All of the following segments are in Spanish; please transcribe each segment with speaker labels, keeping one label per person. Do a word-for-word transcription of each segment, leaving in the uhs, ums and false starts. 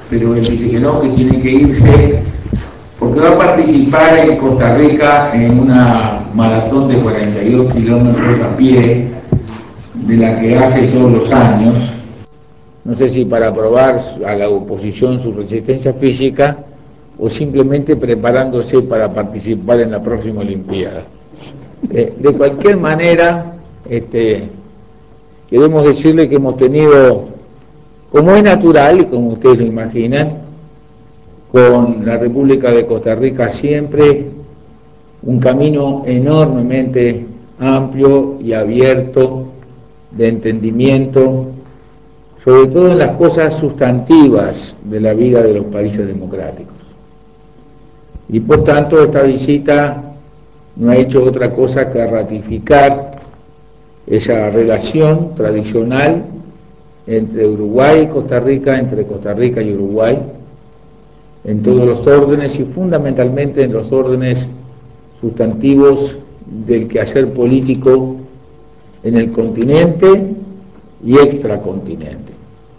Speaker 1: pero él dice que no, que tiene que irse porque va a participar en Costa Rica en una maratón de cuarenta y dos kilómetros a pie, de la que hace todos los años, no sé si para probar a la oposición su resistencia física o simplemente preparándose para participar en la próxima Olimpiada. Eh, de cualquier manera, este, queremos decirle que hemos tenido, como es natural y como ustedes lo imaginan, con la República de Costa Rica siempre un camino enormemente amplio y abierto de entendimiento, sobre todo en las cosas sustantivas de la vida de los países democráticos. Y por tanto esta visita no ha hecho otra cosa que ratificar esa relación tradicional entre Uruguay y Costa Rica, entre Costa Rica y Uruguay, en todos los órdenes y fundamentalmente en los órdenes sustantivos del quehacer político en el continente y extracontinente.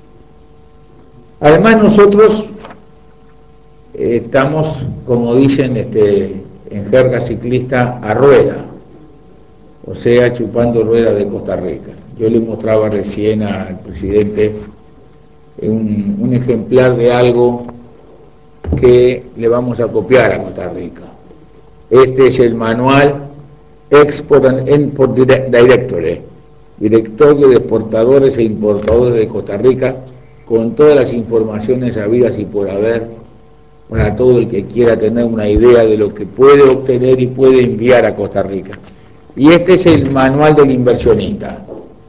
Speaker 1: Además nosotros eh, estamos, como dicen este, en jerga ciclista, a rueda, o sea, chupando rueda de Costa Rica. Yo le mostraba recién al presidente un, un ejemplar de algo que le vamos a copiar a Costa Rica. Este es el manual Export and Import Directory, Directorio de Exportadores e Importadores de Costa Rica, con todas las informaciones habidas y por haber para todo el que quiera tener una idea de lo que puede obtener y puede enviar a Costa Rica. Y este es el manual del inversionista.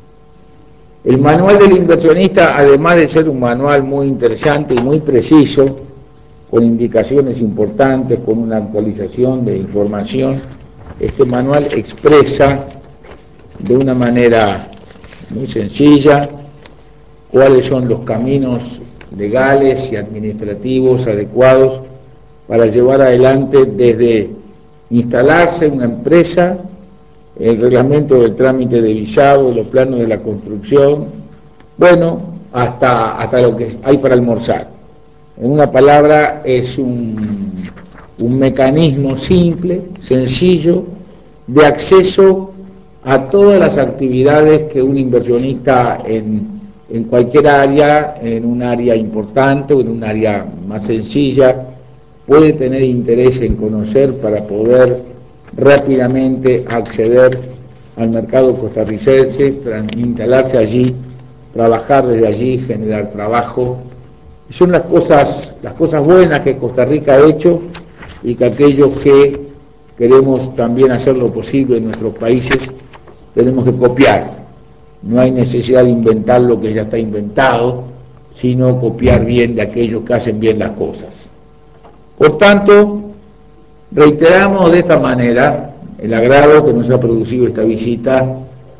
Speaker 1: El manual del inversionista, además de ser un manual muy interesante y muy preciso, con indicaciones importantes, con una actualización de información, este manual expresa de una manera muy sencilla cuáles son los caminos legales y administrativos adecuados para llevar adelante desde instalarse una empresa, el reglamento del trámite de visado, los planos de la construcción, bueno, hasta, hasta lo que hay para almorzar. En una palabra, es un, un mecanismo simple, sencillo, de acceso a todas las actividades que un inversionista en, en cualquier área, en un área importante o en un área más sencilla, puede tener interés en conocer para poder rápidamente acceder al mercado costarricense, instalarse allí, trabajar desde allí, generar trabajo. Son las cosas, las cosas buenas que Costa Rica ha hecho y que aquellos que queremos también hacer lo posible en nuestros países tenemos que copiar. No hay necesidad de inventar lo que ya está inventado, sino copiar bien de aquellos que hacen bien las cosas. Por tanto, reiteramos de esta manera el agrado que nos ha producido esta visita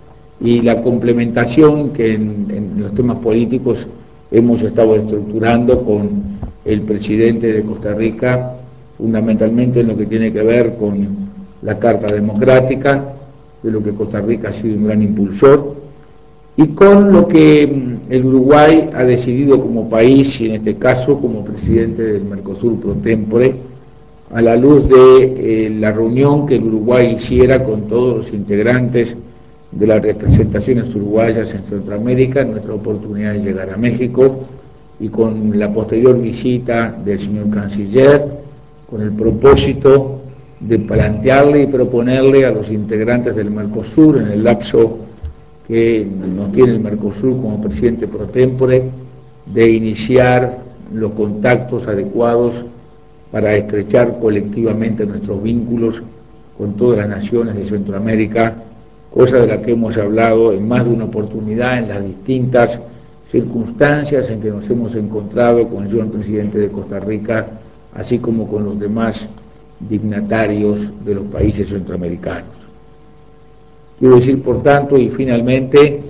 Speaker 1: y la complementación que en, en los temas políticos hemos estado estructurando con el presidente de Costa Rica, fundamentalmente en lo que tiene que ver con la Carta Democrática, de lo que Costa Rica ha sido un gran impulsor, y con lo que el Uruguay ha decidido como país, y en este caso como presidente del Mercosur pro tempore, a la luz de eh, la reunión que el Uruguay hiciera con todos los integrantes de las representaciones uruguayas en Centroamérica, en nuestra oportunidad de llegar a México, y con la posterior visita del señor canciller, con el propósito de plantearle y proponerle a los integrantes del Mercosur, en el lapso que nos tiene el Mercosur como presidente pro tempore, de iniciar los contactos adecuados para estrechar colectivamente nuestros vínculos con todas las naciones de Centroamérica, cosa de la que hemos hablado en más de una oportunidad en las distintas circunstancias en que nos hemos encontrado con el señor presidente de Costa Rica, así como con los demás dignatarios de los países centroamericanos. Quiero decir, por tanto, y finalmente,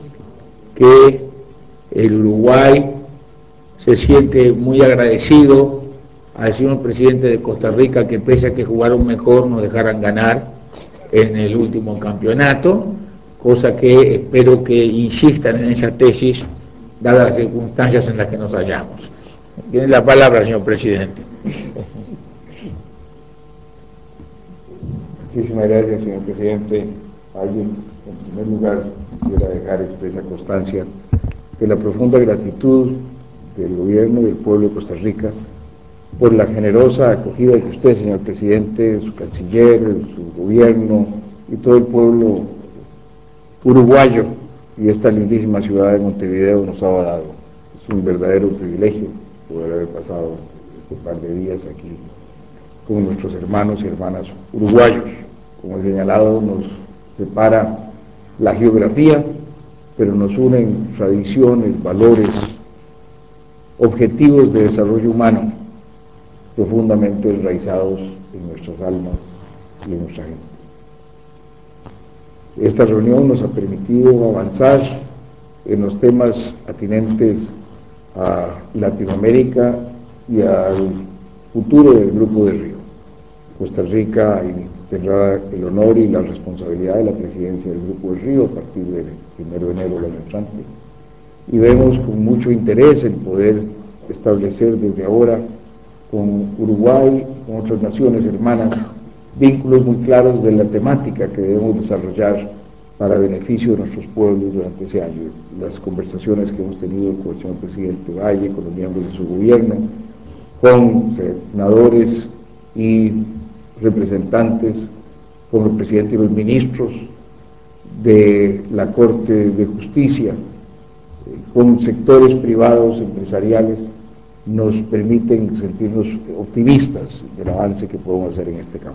Speaker 1: que el Uruguay se siente muy agradecido al señor presidente de Costa Rica, que pese a que jugaron mejor, nos dejaran ganar en el último campeonato, cosa que espero que insistan en esa tesis, dadas las circunstancias en las que nos hallamos. Tiene la palabra, señor presidente.
Speaker 2: Muchísimas gracias, señor presidente. Alguien, en primer lugar, quisiera dejar expresa constancia de la profunda gratitud del gobierno y del pueblo de Costa Rica por la generosa acogida que usted, señor presidente, su canciller, su gobierno y todo el pueblo uruguayo y esta lindísima ciudad de Montevideo nos ha dado. Es un verdadero privilegio poder haber pasado este par de días aquí con nuestros hermanos y hermanas uruguayos. Como he señalado, nos separa la geografía, pero nos unen tradiciones, valores, objetivos de desarrollo humano profundamente enraizados en nuestras almas y en nuestra gente. Esta reunión nos ha permitido avanzar en los temas atinentes a Latinoamérica y al futuro del Grupo de Río. Costa Rica tendrá el honor y la responsabilidad de la presidencia del Grupo de Río a partir del primero de enero del año entrante, y vemos con mucho interés el poder establecer desde ahora con Uruguay, con otras naciones hermanas, vínculos muy claros de la temática que debemos desarrollar para beneficio de nuestros pueblos durante ese año. Las conversaciones que hemos tenido con el señor presidente Valle, con los miembros de su gobierno, con senadores y representantes, con el presidente y los ministros de la Corte de Justicia, con sectores privados, empresariales, nos permiten sentirnos optimistas del avance que podemos hacer en este campo.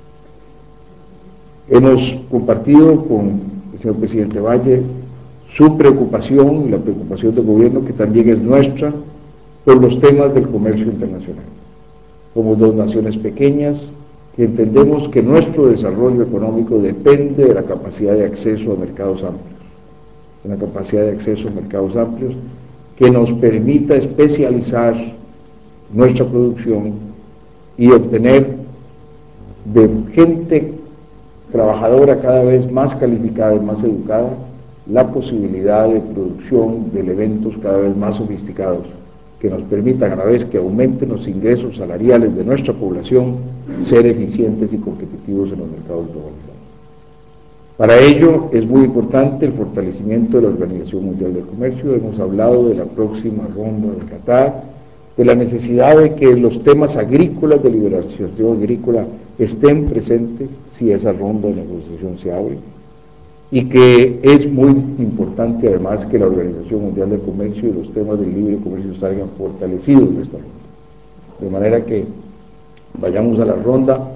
Speaker 2: Hemos compartido con el señor presidente Valle su preocupación y la preocupación del gobierno, que también es nuestra, por los temas del comercio internacional. Somos dos naciones pequeñas que entendemos que nuestro desarrollo económico depende de la capacidad de acceso a mercados amplios, de la capacidad de acceso a mercados amplios que nos permita especializar nuestra producción y obtener de gente trabajadora cada vez más calificada y más educada la posibilidad de producción de elementos cada vez más sofisticados que nos permitan, a la vez que aumenten los ingresos salariales de nuestra población, ser eficientes y competitivos en los mercados globalizados. Para ello es muy importante el fortalecimiento de la Organización Mundial del Comercio. Hemos hablado de la próxima ronda de Qatar, de la necesidad de que los temas agrícolas, de liberalización agrícola, estén presentes si esa ronda de negociación se abre, y que es muy importante además que la Organización Mundial del Comercio y los temas del libre comercio salgan fortalecidos de esta ronda, de manera que vayamos a la ronda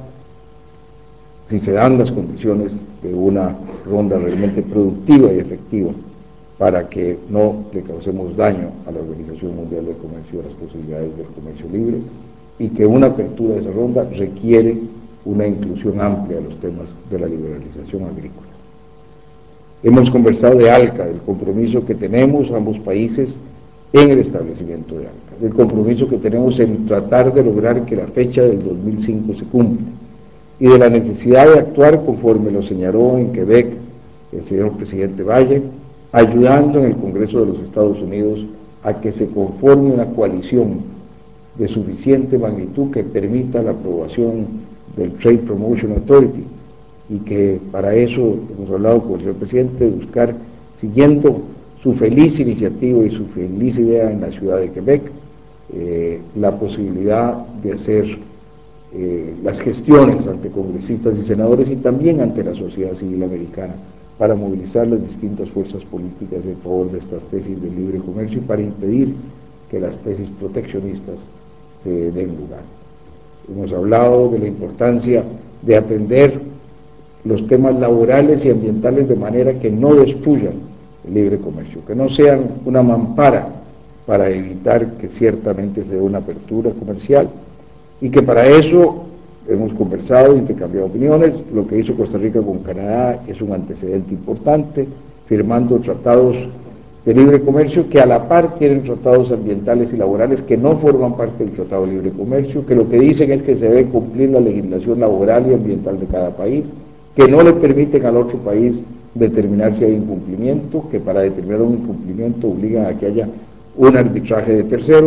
Speaker 2: si se dan las condiciones de una ronda realmente productiva y efectiva, para que no le causemos daño a la Organización Mundial del Comercio y a las posibilidades del comercio libre, y que una apertura de esa ronda requiere una inclusión amplia de los temas de la liberalización agrícola. Hemos conversado de ALCA, del compromiso que tenemos ambos países en el establecimiento de ALCA, del compromiso que tenemos en tratar de lograr que la fecha del dos mil cinco se cumpla, y de la necesidad de actuar conforme lo señaló en Quebec el señor presidente Valle, ayudando en el Congreso de los Estados Unidos a que se conforme una coalición de suficiente magnitud que permita la aprobación del Trade Promotion Authority, y que para eso hemos hablado con el señor presidente de buscar, siguiendo su feliz iniciativa y su feliz idea en la ciudad de Quebec, eh, la posibilidad de hacer eh, las gestiones ante congresistas y senadores y también ante la sociedad civil americana para movilizar las distintas fuerzas políticas en favor de estas tesis de libre comercio y para impedir que las tesis proteccionistas se den lugar. Hemos hablado de la importancia de atender los temas laborales y ambientales de manera que no destruyan el libre comercio, que no sean una mampara para evitar que ciertamente se dé una apertura comercial, y que para eso hemos conversado, intercambiado opiniones. Lo que hizo Costa Rica con Canadá es un antecedente importante, firmando tratados de libre comercio que a la par tienen tratados ambientales y laborales que no forman parte del Tratado de Libre Comercio, que lo que dicen es que se debe cumplir la legislación laboral y ambiental de cada país, que no le permiten al otro país determinar si hay incumplimiento, que para determinar un incumplimiento obligan a que haya un arbitraje de terceros,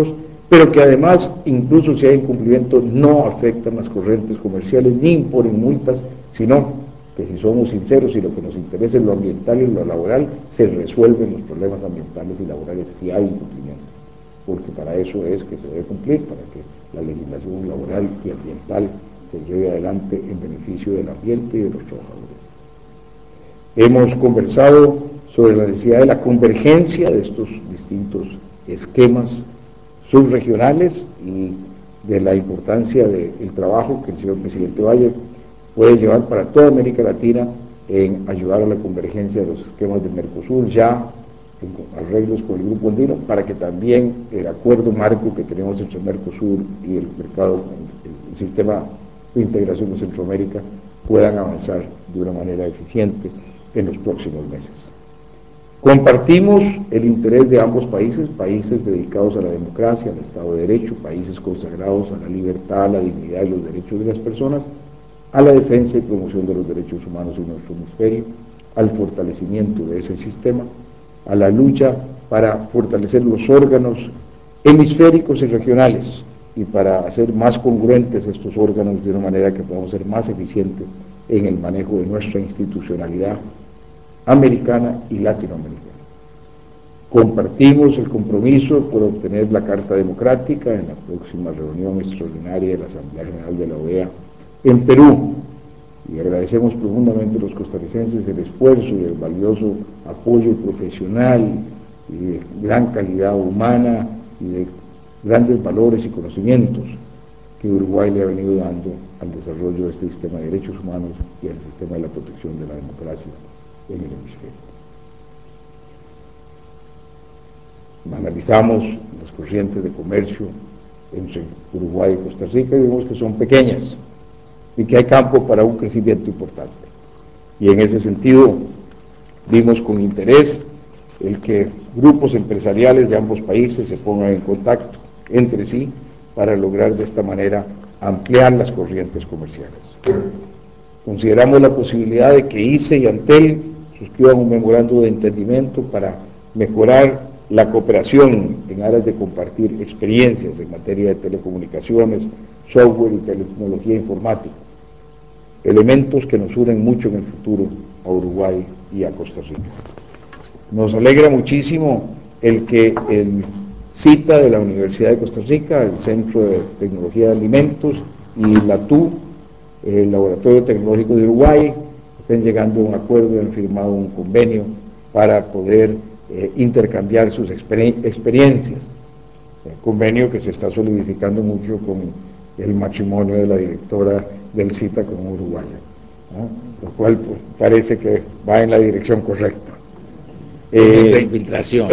Speaker 2: pero que además, incluso si hay incumplimiento, no afectan las corrientes comerciales ni imponen multas, sino que si somos sinceros y lo que nos interesa es lo ambiental y lo laboral, se resuelven los problemas ambientales y laborales si hay incumplimiento, porque para eso es que se debe cumplir, para que la legislación laboral y ambiental se lleve adelante en beneficio del ambiente y de los trabajadores. Hemos conversado sobre la necesidad de la convergencia de estos distintos esquemas subregionales y de la importancia del trabajo que el señor presidente Valle puede llevar para toda América Latina en ayudar a la convergencia de los esquemas del Mercosur, ya en arreglos con el Grupo Andino, para que también el acuerdo marco que tenemos entre el Mercosur y el mercado, el sistema de integración de Centroamérica, puedan avanzar de una manera eficiente en los próximos meses. Compartimos el interés de ambos países, países dedicados a la democracia, al Estado de Derecho, países consagrados a la libertad, a la dignidad y los derechos de las personas, a la defensa y promoción de los derechos humanos en nuestro hemisferio, al fortalecimiento de ese sistema, a la lucha para fortalecer los órganos hemisféricos y regionales y para hacer más congruentes estos órganos de una manera que podamos ser más eficientes en el manejo de nuestra institucionalidad americana y latinoamericana. Compartimos el compromiso por obtener la Carta Democrática en la próxima reunión extraordinaria de la Asamblea General de la O E A en Perú, y agradecemos profundamente a los costarricenses el esfuerzo y el valioso apoyo profesional y de gran calidad humana y de grandes valores y conocimientos que Uruguay le ha venido dando al desarrollo de este sistema de derechos humanos y al sistema de la protección de la democracia en el hemisferio. Analizamos las corrientes de comercio entre Uruguay y Costa Rica y vemos que son pequeñas y que hay campo para un crecimiento importante. Y en ese sentido vimos con interés el que grupos empresariales de ambos países se pongan en contacto entre sí para lograr de esta manera ampliar las corrientes comerciales. Consideramos la posibilidad de que I C E y Antel suscriban un memorando de entendimiento para mejorar la cooperación en aras de compartir experiencias en materia de telecomunicaciones, software y tecnología informática, elementos que nos unen mucho en el futuro a Uruguay y a Costa Rica. Nos alegra muchísimo el que el CITA de la Universidad de Costa Rica, el Centro de Tecnología de Alimentos y la T U, el Laboratorio Tecnológico de Uruguay, estén llegando a un acuerdo y han firmado un convenio para poder eh, intercambiar sus exper experiencias. El convenio que se está solidificando mucho con el matrimonio de la directora del CITA con uruguaya, ¿no? Lo cual pues, parece que va en la dirección correcta.
Speaker 1: Eh, infiltración.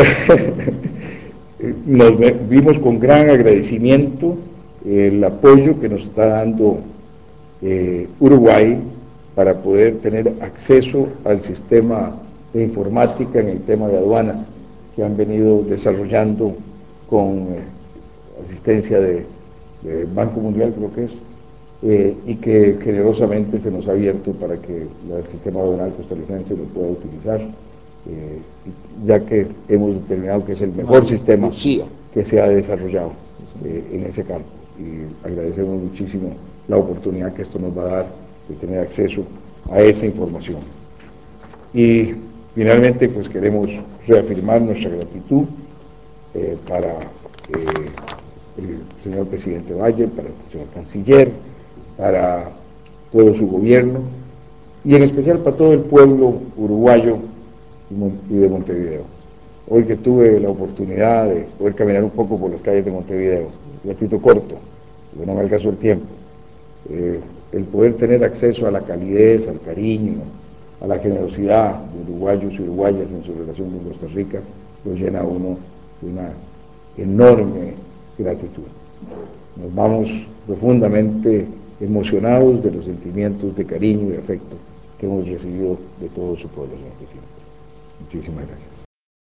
Speaker 2: Nos vimos con gran agradecimiento el apoyo que nos está dando eh, Uruguay para poder tener acceso al sistema de informática en el tema de aduanas que han venido desarrollando con eh, asistencia de, de Banco Mundial, creo que es, eh, y que generosamente se nos ha abierto para que el sistema aduanal costarricense lo pueda utilizar, eh, ya que hemos determinado que es el mejor sistema que se ha desarrollado eh, en ese campo, y agradecemos muchísimo la oportunidad que esto nos va a dar de tener acceso a esa información. Y finalmente pues queremos reafirmar nuestra gratitud eh, para eh, el señor presidente Valle, para el señor canciller, para todo su gobierno y en especial para todo el pueblo uruguayo y de Montevideo. Hoy que tuve la oportunidad de poder caminar un poco por las calles de Montevideo, un ratito corto, porque no me alcanzó el tiempo, eh, el poder tener acceso a la calidez, al cariño, a la generosidad de uruguayos y uruguayas en su relación con Costa Rica, lo llena a uno de una enorme gratitud. Nos vamos profundamente emocionados de los sentimientos de cariño y afecto que hemos recibido de todo su pueblo, señor presidente. Muchísimas gracias.